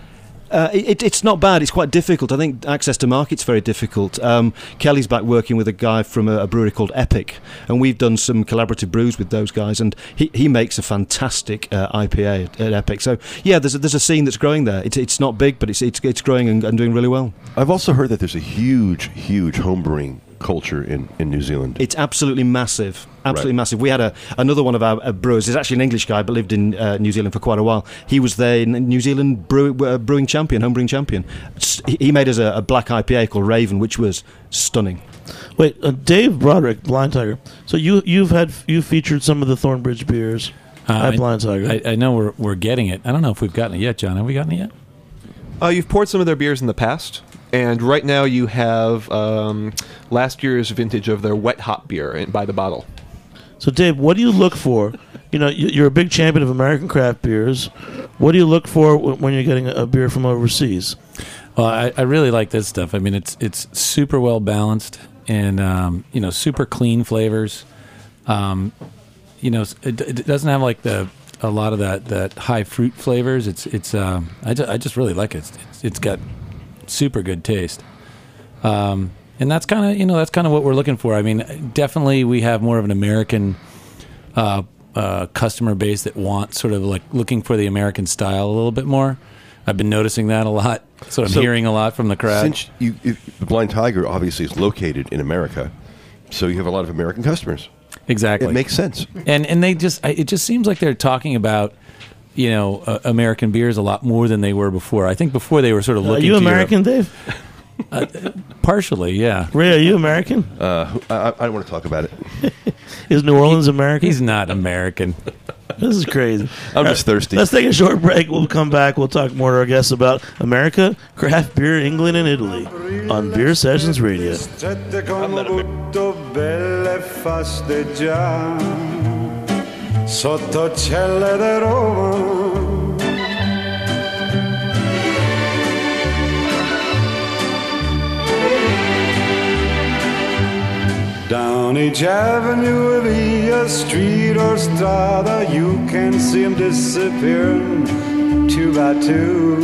Uh, it, it's not bad. It's quite difficult. I think access to market's very difficult. Um, Kelly's back working with a guy from a, a brewery called Epic, and we've done some collaborative brews with those guys, and he, he makes a fantastic uh, I P A at, at Epic. So yeah, there's a, there's a scene that's growing there. It's it's not big, but it's it's, it's growing and, and doing really well. I've also heard that there's a huge, huge homebrewing culture in, in New Zealand. It's absolutely massive. Absolutely right. massive. We had a another one of our uh, brewers. He's actually an English guy, but lived in uh, New Zealand for quite a while. He was the New Zealand brew, uh, brewing champion, home brewing champion. He, he made us a, a black I P A called Raven, which was stunning. Wait, uh, Dave Broderick, Blind Tiger. So you you've had you featured some of the Thornbridge beers uh, at I, Blind Tiger. I, I know we're we're getting it. I don't know if we've gotten it yet, John. Have we gotten it yet? Uh, you've poured some of their beers in the past, and right now you have um, last year's vintage of their wet hop beer in, by the bottle. So, Dave, what do you look for? You know, you're a big champion of American craft beers. What do you look for when you're getting a beer from overseas? Well, I, I really like this stuff. I mean, it's it's super well balanced and um, you know, super clean flavors. Um, you know, it, it doesn't have like the a lot of that, that high fruit flavors. It's it's um, I, ju- I just really like it. It's, it's got super good taste. Um, and that's kind of you know that's kind of what we're looking for. I mean, definitely we have more of an American uh, uh, customer base that wants sort of like looking for the American style a little bit more. I've been noticing that a lot. So I'm So, hearing a lot from the crowd. Since you, if, the Blind Tiger obviously is located in America, so you have a lot of American customers. Exactly, It makes sense. and and they just I- it just seems like they're talking about you know uh, American beers a lot more than they were before. I think before they were sort of Are looking. you to American, Europe. Dave? Uh, partially, yeah. Ray, are you American? Uh, I, I don't want to talk about it. Is New Orleans American? He's not American. This is crazy. I'm just thirsty. Let's take a short break. We'll come back. We'll talk more to our guests about America, craft beer, England, and Italy on Beer Sessions Radio. Strette come butto belle faste già sotto celle di Roma. Down each avenue of a street or strada, you can see them disappearing two by two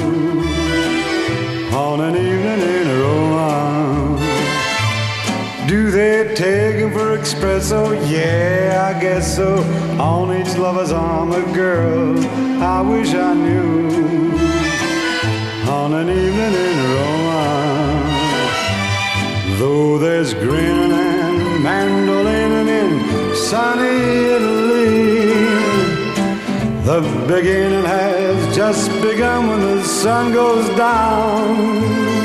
on an evening in Roma. Do they take him for espresso? Yeah, I guess so. On each lover's arm, a girl I wish I knew on an evening in Roma. Though there's grinning and mandolin in sunny Italy, the beginning has just begun when the sun goes down.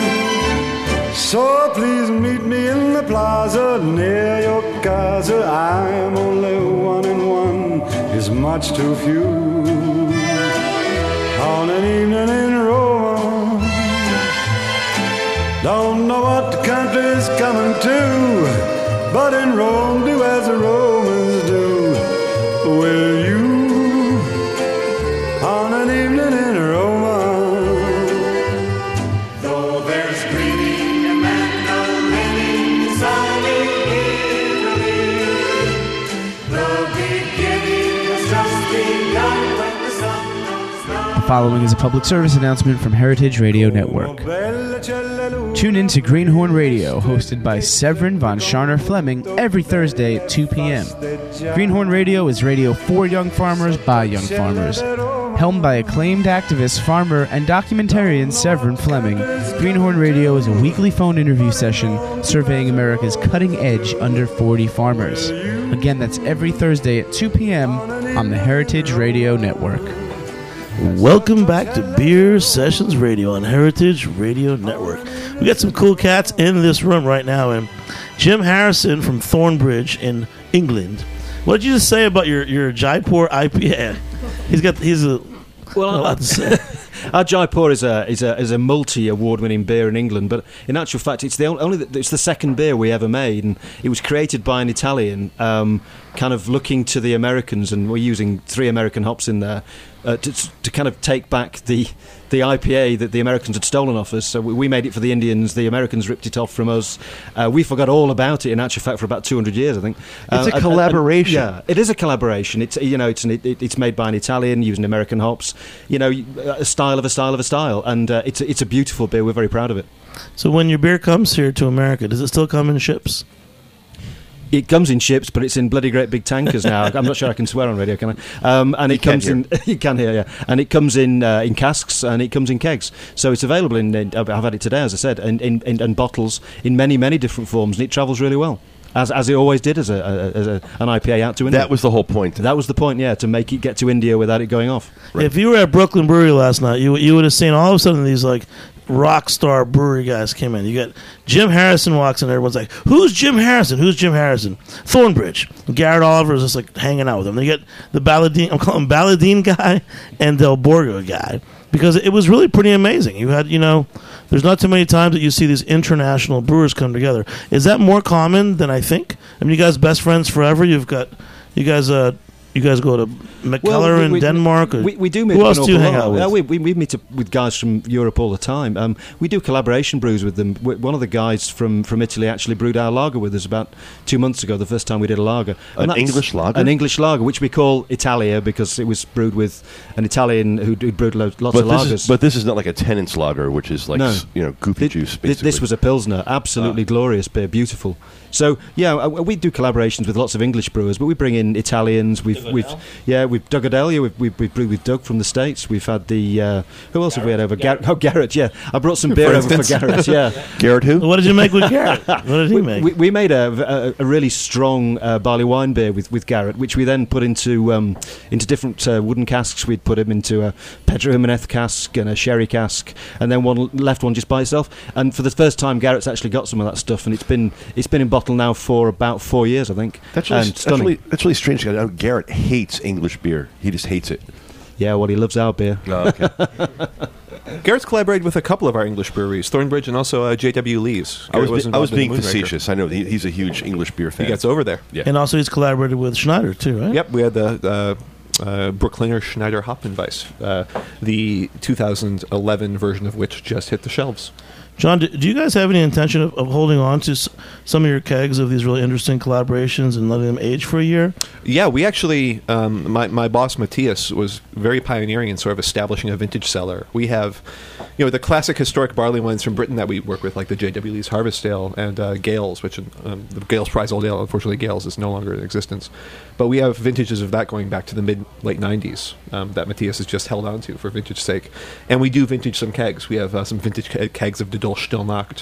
So please meet me in the plaza near your casa. I'm only one and one is much too few on an evening in Roma. Don't know what the country's coming to, but in Rome do as the Romans do. Will you on an evening in Roma? Though there's greeting and mandolin in sunny Italy, the beginning has just begun when the sun goes down. The following is a public service announcement from Heritage Radio Network. Tune in to Greenhorn Radio, hosted by Severin von Scharner Fleming, every Thursday at two p.m. Greenhorn Radio is radio for young farmers by young farmers. Helmed by acclaimed activist, farmer, and documentarian Severin Fleming, Greenhorn Radio is a weekly phone interview session surveying America's cutting-edge under forty farmers. Again, that's every Thursday at two p.m. on the Heritage Radio Network. Welcome back to Beer Sessions Radio on Heritage Radio Network. We got some cool cats in this room right now, and Jim Harrison from Thornbridge in England. What did you just say about your, your Jaipur I P A? He's got he's a Well, a lot to say. Our Jaipur is a is a is a multi award winning beer in England, but in actual fact, it's the only it's the second beer we ever made, and it was created by an Italian, um, kind of looking to the Americans, and we're using three American hops in there uh, to to kind of take back the the I P A that the Americans had stolen off us. So we, we made it for the Indians. The Americans ripped it off from us. Uh, we forgot all about it in actual fact for about two hundred years, I think. It's Uh, a collaboration. and- and- yeah, it is a collaboration. It's you know it's an, it, it's made by an Italian using American hops. You know, a style of a style of a style, and uh, it's a, it's a beautiful beer. We're very proud of it. So when your beer comes here to America, does it still come in ships? It comes in ships, but it's in bloody great big tankers now. I'm not sure I can swear on radio, can I? Um, and You it can comes hear. in. You can hear, yeah. And it comes in uh, in casks, and it comes in kegs. So it's available in. in I've had it today, as I said, in, in, in, in bottles in many many different forms, and it travels really well, as as it always did as a, a as a, an I P A out to India. That was the whole point. That was the point, yeah, to make it get to India without it going off. If you were at Brooklyn Brewery last night, you you would have seen all of a sudden these like rock star brewery guys came in. You got Jim Harrison walks in, everyone's like, "Who's Jim Harrison? Who's Jim Harrison?" Thornbridge. Garrett Oliver is just like hanging out with them. They get the Balladine, I'm calling him Balladine guy and Del Borgo guy, because it was really pretty amazing. You had, you know, there's not too many times that you see these international brewers come together. Is that more common than I think? I mean, you guys best friends forever. You've got, you guys uh, you guys go to McKellar Well, we- in we- Denmark? Or We, we do meet who up else an do you awful hang lot. out with? Yeah, we, we, we meet up with guys from Europe all the time. Um, we do collaboration brews with them. We, one of the guys from, from Italy actually brewed our lager with us about two months ago, the first time we did a lager. An And that's English lager? An English lager, which we call Italia because it was brewed with an Italian who who brewed lo- lots But of this, lagers. is, but this is not like a tenants lager, which is like No. s- you know goopy Thi- juice. thi- Basically. This was a Pilsner, absolutely glorious beer, beautiful. So yeah, uh, we do collaborations with lots of English brewers, but we bring in Italians. We've, Doug we've Odell. yeah, we've Doug Odell. Yeah, we've, we've, we've brewed with Doug from the States. We've had the uh, who else have we had over? Garrett. Oh, Garrett. Yeah, I brought some beer For over for instance. Garrett. Yeah. Garrett who? What did you make with Garrett? What did he We, make? we, we made a, a, a really strong uh, barley wine beer with, with Garrett, which we then put into um, into different uh, wooden casks. We'd put him into a Pedro Jimenez cask and a sherry cask, and then one left one just by itself. And for the first time, Garrett's actually got some of that stuff, and it's been it's been in bottle now for about four years, I think. That's really, and that's stunning. really that's really strange. 'Cause I know Garrett hates English beer. He just hates it. Yeah, well, he loves our beer. Oh, okay. Garrett's collaborated with a couple of our English breweries, Thornbridge and also uh, J W Lee's. I was Garrett be- I was involved in being the Moonraker. facetious. I know he, he's a huge English beer fan. He gets over there. Yeah. and also, he's collaborated with Schneider too, right? Yep, we had the uh, uh, Brookliner Schneider Hopfenweiss, uh, the two thousand eleven version of which just hit the shelves. John, do, do you guys have any intention of, of holding on to s- some of your kegs of these really interesting collaborations and letting them age for a year? Yeah, we actually, um, my, my boss Matthias was very pioneering in sort of establishing a vintage cellar. We have, you know, the classic historic barley wines from Britain that we work with, like the J W Lee's Harvest Ale and uh, Gales, which um, the Gales Prize Old Ale, unfortunately Gales is no longer in existence. But we have vintages of that going back to the mid, late nineties um, that Matthias has just held on to for vintage sake. And we do vintage some kegs. We have uh, some vintage ke- kegs of De Dolch Stillnacht.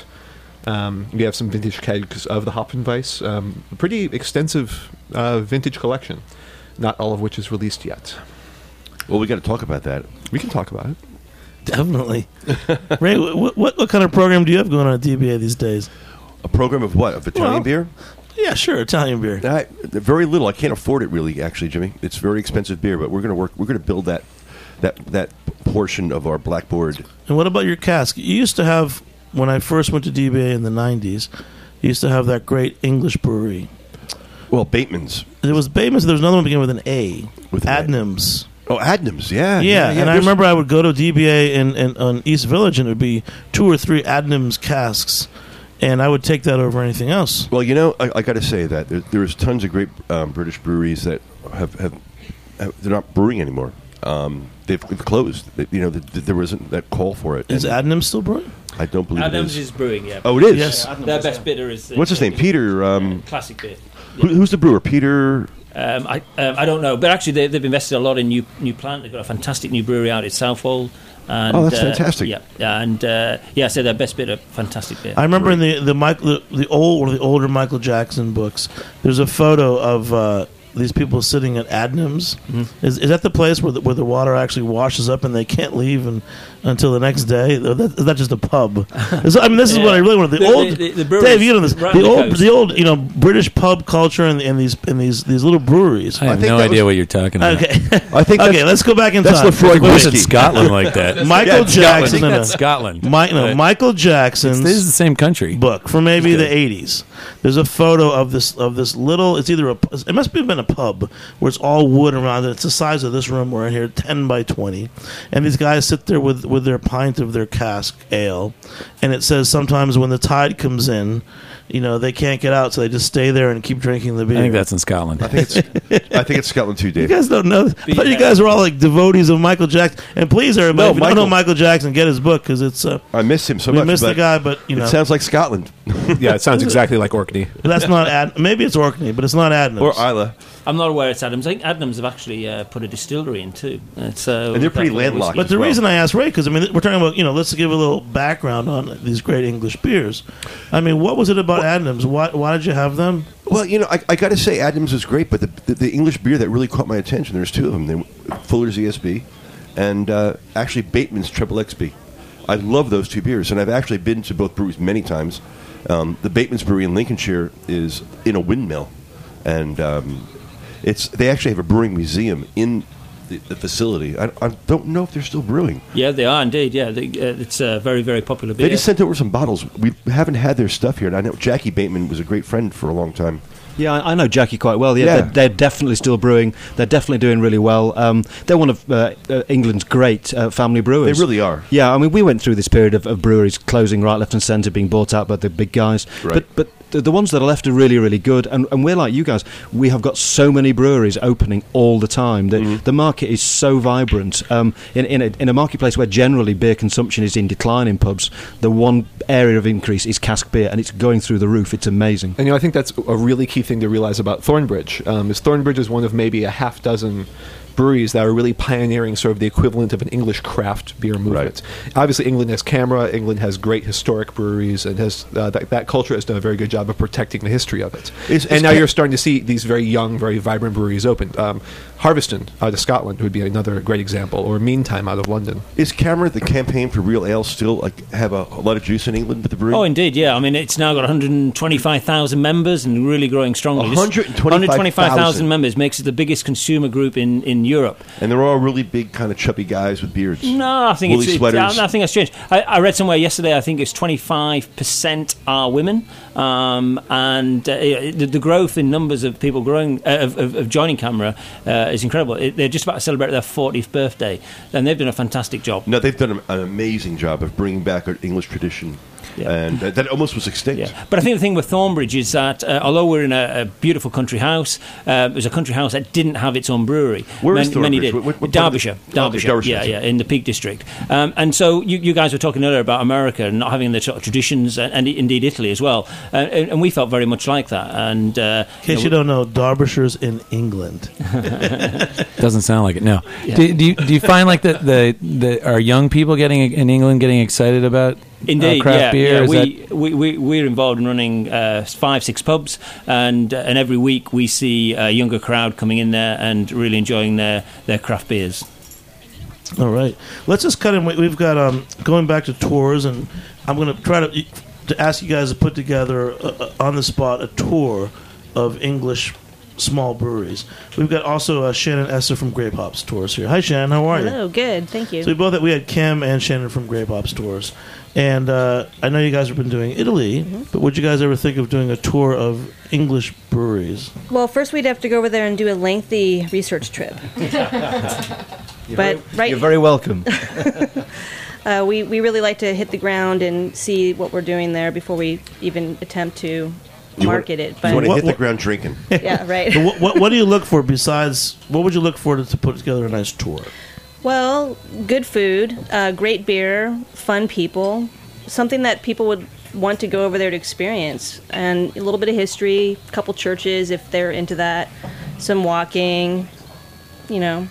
Um, we have some vintage kegs of the Hopfenweiss. Um, a pretty extensive uh, vintage collection, not all of which is released yet. Well, we got to talk about that. We can talk about it. Definitely. Ray, what, what what kind of program do you have going on at D B A these days? A program of what? Of Italian Well, beer? Yeah, sure, Italian beer. I, very little. I can't afford it really. Actually, Jimmy, it's very expensive beer. But we're going to work. We're going to build that that that portion of our blackboard. And what about your cask? You used to have, when I first went to D B A in the nineties, you used to have that great English brewery. Well, Bateman's. There was Bateman's, there was another one beginning with an A. With an A. Adnams. Oh, Adnams. Yeah, Yeah, and I there's- remember I would go to D B A in, in on East Village, and it would be two or three Adnams casks, and I would take that over anything else. Well, you know, I, I got to say that there, there's tons of great um, British breweries that have, have, have they're not brewing anymore. Um, they've, they've closed. They, you know, the, the, there wasn't that call for it. Is And Adnams still brewing? I don't believe Adams it is is. brewing, yeah. Oh, it is. Yes. Their best bitter is. uh, What's his name? Peter. Um, Classic beer. who, who's the brewer? Peter. Um, I um, I don't know, but actually they, they've invested a lot in new new plant. They've got a fantastic new brewery out at Southwold. And, Oh, that's uh, fantastic. Yeah, and uh, yeah, so their best bit of fantastic beer. I remember in the the, Michael, the the old one of the older Michael Jackson books, there's a photo of uh, these people sitting at Adnams. Mm-hmm. Is, is that the place where the, where the water actually washes up and they can't leave and, until the next day? That, is that just a pub? Is- I mean, this is what I really want. The, The- old the- the breweries Dave, you know this. right The on the old, coast. the old, you know, British pub culture and, and these and these these little breweries. I have think no that idea was- what you're talking about. Okay, I think okay. that's- Let's go back in that's time. Lefroy It wasn't whiskey. Scotland like that. Michael Yeah, it's Scotland. I Jackson. think no, no. that's Scotland. Mi- no, Uh, Michael Jackson's. This is the same country. book from maybe It's the good. eighties. There's a photo of this of this little. It's either a. It must have been a pub where it's all wood around it. It's the size of this room we're in here, ten by twenty, and these guys sit there with with their pint of their cask ale, and it says sometimes when the tide comes in, you know they can't get out, so they just stay there and keep drinking the I beer. think that's in Scotland. I think it's. I think it's Scotland too, You Dave. guys don't know. I thought you Yeah. guys were all like devotees of Michael Jackson. And please, everybody, No, if you don't know Michael- Michael Jackson, get his book because it's. Uh, I miss him so we much. miss the but guy, but you know it sounds like Scotland Yeah, it sounds exactly like Orkney. that's not Ad. Maybe it's Orkney, but it's not Adnams. or Isla, I'm not aware it's Adams. I think Adams have actually uh, put a distillery in too. It's, uh, And they're pretty that's what it was. landlocked. But the as well. reason I asked Ray, because I mean, we're talking about, you know, let's give a little background on these great English beers. I mean, what was it about Adams? Why, why did you have them? Well, you know, I, I got to say, Adams is great, but the, the the English beer that really caught my attention, there's two of them. They were Fuller's E S B and uh, actually Bateman's Triple X B. I love those two beers, and I've actually been to both breweries many times. Um, the Bateman's Brewery in Lincolnshire is in a windmill, and um, it's they actually have a brewing museum in the, the facility. I, I don't know if they're still brewing. Yeah, they are indeed. Yeah, they, uh, it's a very, very popular beer. They just sent over some bottles. We haven't had their stuff here, and I know Jackie Bateman was a great friend for a long time. Yeah, I, I know Jackie quite well. Yeah, Yeah. They're, they're definitely still brewing. They're definitely doing really well. Um, they're one of uh, uh, England's great uh, family brewers. They really are. Yeah, I mean, we went through this period of, of breweries closing right, left, and centre, being bought out by the big guys. Right. But but the, the ones that are left are really, really good. And, and we're like you guys. We have got so many breweries opening all the time. The, Mm-hmm. the market is so vibrant. Um, in in a, in a marketplace where generally beer consumption is in decline in pubs, the one area of increase is cask beer, and it's going through the roof. It's amazing. And you know, I think that's a really key thing to realize about Thornbridge. Um, is Thornbridge is one of maybe a half dozen breweries that are really pioneering sort of the equivalent of an English craft beer movement. Obviously, England has Camera. England has great historic breweries, and has uh, that, that culture has done a very good job of protecting the history of it. Is- and is now Cam- you're starting to see these very young, very vibrant breweries open. Um, Harveston out of Scotland would be another great example, or Meantime out of London. Is Cameron, the campaign for real ale, still like have a, a lot of juice in England with the brewery? Oh, indeed, yeah. I mean, it's now got one hundred twenty-five thousand members and really growing strongly. This- one hundred twenty-five thousand members makes it the biggest consumer group in, in Europe. And they're all really big, kind of chubby guys with beards. No, I think Woolly it's, it's sweaters. I, I think that's changed. I, I read somewhere yesterday. I think it's twenty-five percent are women, um, and uh, the, the growth in numbers of people growing uh, of, of, of joining Camera uh, is incredible. It, they're just about to celebrate their fortieth birthday, and they've done a fantastic job. No, they've done an, an amazing job of bringing back an English tradition, Yeah. and uh, that almost was extinct. Yeah. But I think the thing with Thornbridge is that uh, although we're in a, a beautiful country house, uh, it was a country house that didn't have its own brewery. Where is many, many Thornbridge? did. What- what part of the- Derbyshire. Oh, Derbyshire. Derbyshire, Yeah, that's yeah, it. in the Peak District. Um, and so you, you guys were talking earlier about America and not having the sort of traditions, and, and indeed Italy as well. Uh, and, and we felt very much like that. And uh, In case you don't know, Derbyshire's in England. Doesn't sound like it. No. Do, do you do you find like that the the are young people getting in England getting excited about Indeed, uh, craft yeah, beer? yeah. Is We, that- we, we, we're involved in running uh, five, six pubs, and uh, and every week we see a younger crowd coming in there and really enjoying their, their craft beers. All right, let's just cut in. We- We've got um, going back to tours, and I'm going to try to to ask you guys to put together uh, on the spot a tour of English small breweries. We've got also uh, Shannon Esser from Grape Hops Tours here. Hi, Shannon. How are you? Hello, good, thank you. So we both we had Kim and Shannon from Grape Hops Tours, and uh, I know you guys have been doing Italy, Mm-hmm. but would you guys ever think of doing a tour of English breweries? Well, first we'd have to go over there and do a lengthy research trip. But right, You're very welcome. uh, we we really like to hit the ground and see what we're doing there before we even attempt to You wanna- market it. You But want to What- hit the what- ground drinking. yeah, right. But what, what, what do you look for besides? What would you look for to, to put together a nice tour? Well, good food, uh, great beer, fun people, something that people would want to go over there to experience, and a little bit of history, a couple churches if they're into that, some walking, you know.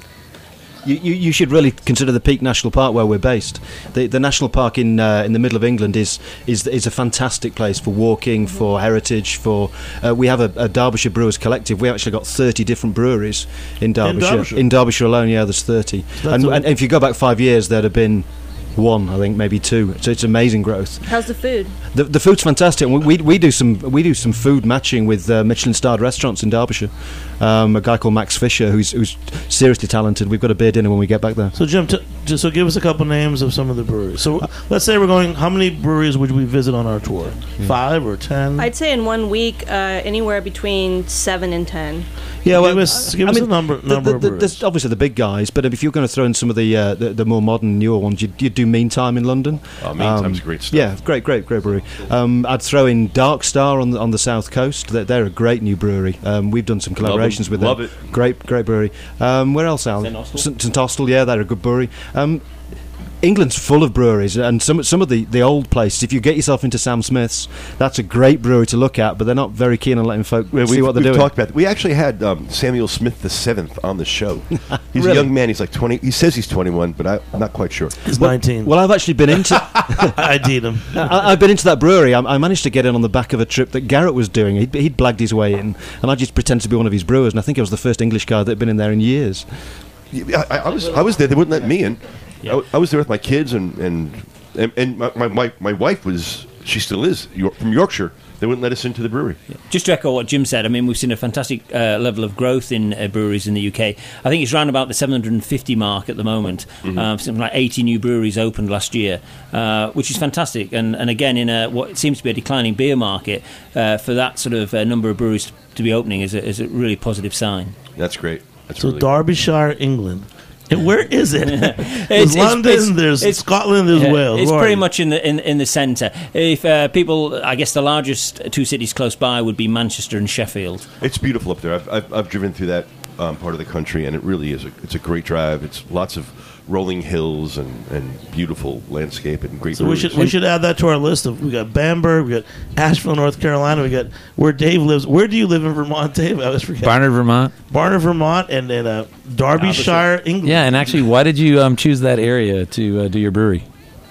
You, you, you should really consider the Peak National Park where we're based. The, the national park in uh, in the middle of England is is is a fantastic place for walking, for heritage. For uh, we have a, a Derbyshire Brewers Collective. We actually got thirty different breweries in Derbyshire. Derbyshire? In Derbyshire alone, yeah, there's thirty. So And, that's a- and if you go back five years, there'd have been one, I think, maybe two. So it's amazing growth. How's the food? The, the food's fantastic. We, we we do some we do some food matching with uh, Michelin starred restaurants in Derbyshire. Um, a guy called Max Fisher, who's who's seriously talented. We've got a beer dinner when we get back there. So Jim, t- just so give us a couple names of some of the breweries. So let's say we're going. How many breweries would we visit on our tour? Five or ten? I'd say in one week, uh, anywhere between seven and ten. Yeah, Give us- give us a number- the- number the- of the- breweries. There's obviously the big guys, but if you're going to throw in some of the uh, the, the more modern, newer ones, you'd, you'd do Meantime in London. Oh, Meantime's great stuff. Yeah, great, great, great brewery. Um, I'd throw in Dark Star on the on the south coast. They're, they're a great new brewery. Um, we've done some Love 'em. collaborations with them. Love it. Great, great brewery. Um, where else, Al? Saint Austell. St St Austell, yeah, they're a good brewery. Um, England's full of breweries, and some some of the, the old places. If you get yourself into Sam Smith's, that's a great brewery to look at. But they're not very keen on letting folk Yeah, see we've, what they're we've doing. talked about that. We actually had um, Samuel Smith the seventh on the show. He's Really? a young man. He's like twenty. He says he's twenty-one, but I, I'm not quite sure. He's nineteen. Well, I've actually been into. I D'd him. I, I've been into that brewery. I, I managed to get in on the back of a trip that Garrett was doing. He'd, he'd blagged his way in, and I just pretended to be one of his brewers. And I think I was the first English guy that had been in there in years. Yeah, I, I was I was there. They wouldn't let me in. I, w- I was there with my kids, and and and, and my, my my my wife was. She still is York, from Yorkshire. they wouldn't let us into the brewery. Just to echo what Jim said, I mean, we've seen a fantastic uh, level of growth in uh, breweries in the U K. I think it's around about the seven hundred fifty mark at the moment. Mm-hmm. Um, something like eighty new breweries opened last year, uh, which is fantastic. And, and again, in a, what seems to be a declining beer market, uh, for that sort of uh, number of breweries to be opening is a, is a really positive sign. That's great. That's so really Derbyshire, England. And where is it? It's, there's it's, London, it's, there's it's, Scotland, there's yeah, Wales. It's Where pretty are you? much in the in, in the centre. If uh, people, I guess the largest two cities close by would be Manchester and Sheffield. It's beautiful up there. I've, I've, I've driven through that um, part of the country, and it really is. A, it's a great drive. It's lots of rolling hills and, and beautiful landscape and great. So we should we should add that to our list of. We got Bamberg, we got Asheville, North Carolina, we got where Dave lives. Where do you live in Vermont, Dave? I always forget. Barnard, Vermont. Barnard, Vermont, and then uh, Derbyshire, England. Yeah, and actually, why did you um, choose that area to uh, do your brewery?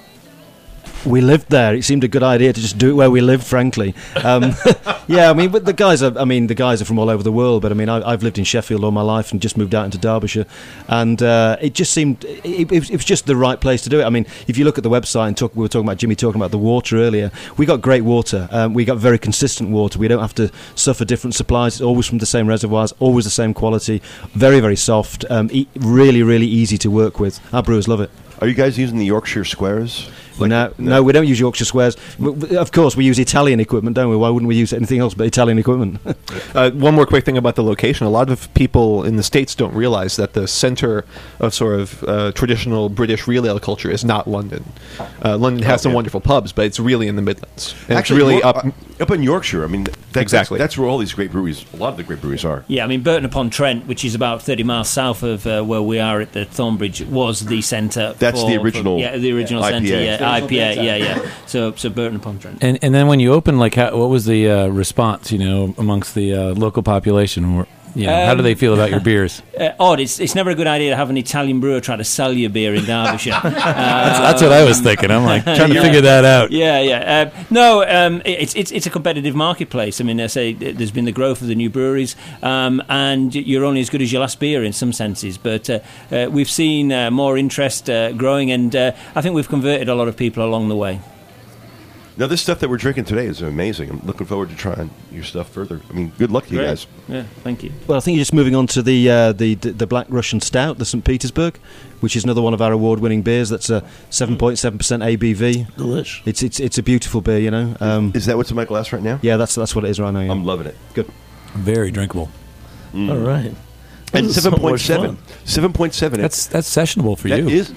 We lived there. It seemed a good idea to just do it where we lived, frankly. Um, yeah, I mean, but the guys are. I mean, the guys are from all over the world. But I mean, I, I've lived in Sheffield all my life and just moved out into Derbyshire, and uh, it just seemed it, it, it was just the right place to do it. I mean, if you look at the website and talk, we were talking about Jimmy talking about the water earlier. We got great water. Um, we got very consistent water. We don't have to suffer different supplies. It's always from the same reservoirs, always the same quality. Very, very soft. Um, e- really, really easy to work with. Our brewers love it. Are you guys using the Yorkshire squares? Like no, no, no, we don't use Yorkshire squares. Of course, we use Italian equipment, don't we? Why wouldn't we use anything else but Italian equipment? uh, one more quick thing about the location. A lot of people in the States don't realize that the center of sort of uh, traditional British real ale culture is not London. Uh, London has oh, some yeah. wonderful pubs, but it's really in the Midlands. And Actually, it's really Yor- up... uh, up in Yorkshire. I mean, that, exactly. That's, that's where all these great breweries, a lot of the great breweries are. Yeah, I mean, Burton upon Trent, which is about thirty miles south of uh, where we are at the Thornbridge, was the centre. That's for, the original For, yeah, the original I P A. centre. Yeah, I P A. Original Yeah, yeah. So, so Burton upon Trent. And and then when you opened, like, how, what was the uh, response? You know, amongst the uh, local population? Or, you know, Um, how do they feel about your beers? Uh, odd. It's it's never a good idea to have an Italian brewer try to sell you beer in Derbyshire. uh, That's, that's what I was thinking. I'm like trying to yeah. figure that out. Yeah, yeah. Uh, no, um, it's it's it's a competitive marketplace. I mean, I say there's been the growth of the new breweries, um, and you're only as good as your last beer in some senses. But uh, uh, we've seen uh, more interest uh, growing, and uh, I think we've converted a lot of people along the way. Now, this stuff that we're drinking today is amazing. I'm looking forward to trying your stuff further. I mean, good luck to you Great. guys. Yeah, thank you. Well, I think you're just moving on to the, uh, the the Black Russian Stout, the Saint Petersburg, which is another one of our award-winning beers. That's a seven point seven percent A B V. Delish. It's it's it's a beautiful beer, you know. Um, Is that what's in my glass right now? yeah, that's that's what it is right now. Yeah. I'm loving it. Good. Very drinkable. All right. And This is so seven point much seven. fun. seven point seven. That's that's sessionable for That you. is.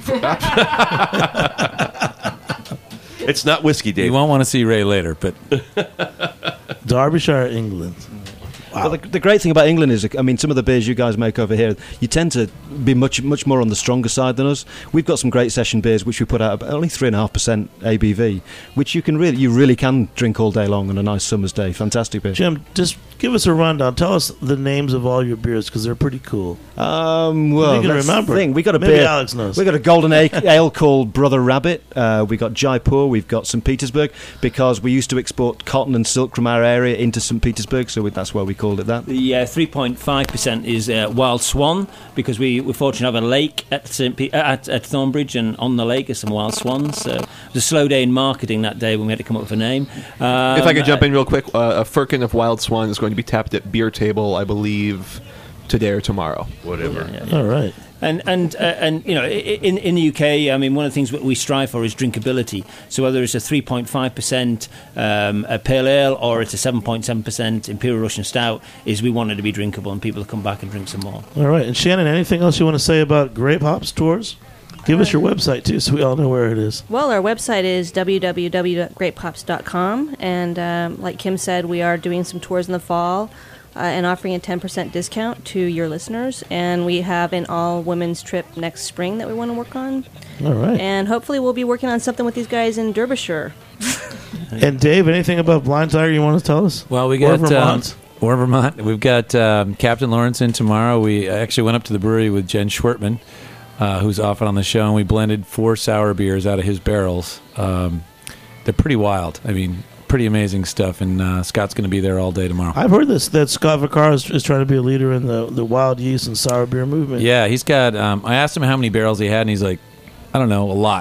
It's not whiskey, Dave. You won't want to see Ray later, but Derbyshire, England. Wow. Well, the, the great thing about England is, I mean, some of the beers you guys make over here, you tend to be much much more on the stronger side than us. We've got some great session beers which we put out at only three and a half percent A B V, which you can really you really can drink all day long on a nice summer's day. Fantastic beer. Jim, just give us a rundown. Tell us the names of all your beers because they're pretty cool. Um, well, You can that's the remember. thing. We got a Maybe beer. Alex knows. We got a golden ale, ale called Brother Rabbit. Uh, we got Jaipur. We've got Saint Petersburg because we used to export cotton and silk from our area into Saint Petersburg, so we, that's why we called it that. The uh, three point five percent is uh, Wild Swan because we were fortunate to have a lake at Saint Pe- uh, at, at Thornbridge, and on the lake are some wild swans. So it was a slow day in marketing that day when we had to come up with a name. Um, if I could jump in real quick, uh, a firkin of Wild Swan is going to be tapped at Beer Table, I believe, today or tomorrow. Whatever. Yeah, yeah. All right. And and uh, and you know, in in the U K, I mean, one of the things that we strive for is drinkability. So whether it's a three point five percent um, a pale ale or it's a seven point seven percent Imperial Russian Stout, is we want it to be drinkable and people to come back and drink some more. All right. And Shannon, anything else you want to say about Grape Hops Tours? Give us your website too, so we all know where it is. Well, our website is w w w dot grape hops dot com, and um, like Kim said, we are doing some tours in the fall uh, and offering a ten percent discount to your listeners. And we have an all-women's trip next spring that we want to work on. All right. And hopefully we'll be working on something with these guys in Derbyshire. And Dave, anything about Blind Tiger you want to tell us? well, we Or got Vermont. Um, or Vermont. We've got um, Captain Lawrence in tomorrow. We actually went up to the brewery with Jen Schwertman, uh, who's often on the show, and we blended four sour beers out of his barrels. Um, they're pretty wild. I mean, pretty amazing stuff. And uh, Scott's going to be there all day tomorrow. I've heard this that Scott Vaccaro is, is trying to be a leader in the, the wild yeast and sour beer movement. Yeah, he's got. Um, I asked him how many barrels he had, and he's like, I don't know, a lot.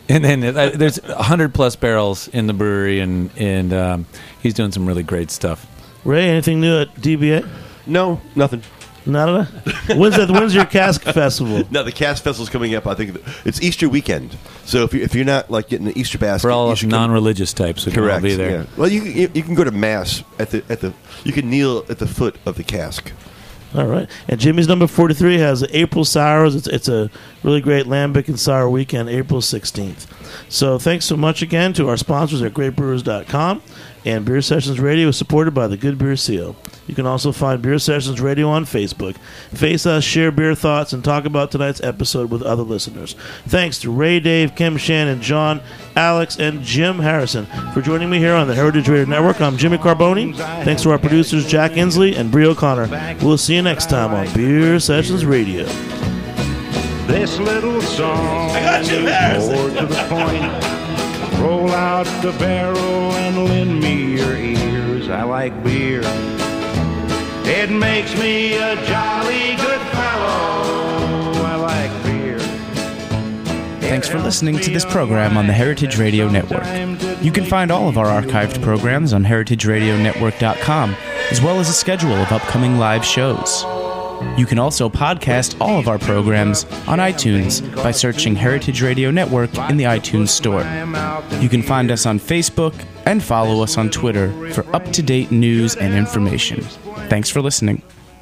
And then uh, there's a hundred plus barrels in the brewery, and and um, he's doing some really great stuff. Ray, anything new at D B A? No, nothing. Nada. When's that? When's your cask festival? No, the cask festival's coming up. I think it's Easter weekend. So if you if you're not like getting the Easter basket For all you us should come- non-religious types, we can all correct. be there. Yeah. Well, you, you you can go to mass at the at the you can kneel at the foot of the cask. All right. And Jimmy's number forty-three has April Sours. It's, it's a really great lambic and sour weekend, April sixteenth. So thanks so much again to our sponsors at great brewers dot com. And Beer Sessions Radio is supported by the Good Beer Seal. You can also find Beer Sessions Radio on Facebook. Face us, share beer thoughts, and talk about tonight's episode with other listeners. Thanks to Ray, Dave, Kim, Shannon, John, Alex, and Jim Harrison for joining me here on the Heritage Radio Network. I'm Jimmy Carboni. Thanks to our producers, Jack Inslee and Brie O'Connor. We'll see you next time on Beer Sessions Radio. This little song I got you, is more to the point. Roll out the barrel and lend me your ears. I like beer. It makes me a jolly good fellow. I like beer. Thanks for listening to this program on the Heritage Radio Network. You can find all of our archived programs on heritage radio network dot com, as well as a schedule of upcoming live shows. You can also podcast all of our programs on iTunes by searching Heritage Radio Network in the iTunes Store. You can find us on Facebook and follow us on Twitter for up-to-date news and information. Thanks for listening.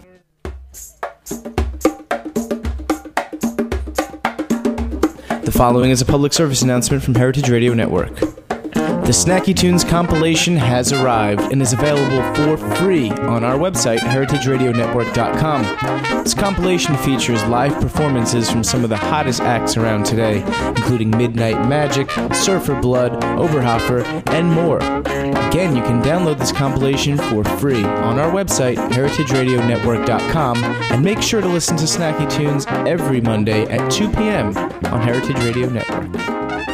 The following is a public service announcement from Heritage Radio Network. The Snacky Tunes compilation has arrived and is available for free on our website, heritage radio network dot com. This compilation features live performances from some of the hottest acts around today, including Midnight Magic, Surfer Blood, Oberhofer, and more. Again, you can download this compilation for free on our website, heritage radio network dot com, and make sure to listen to Snacky Tunes every Monday at two p.m. on Heritage Radio Network.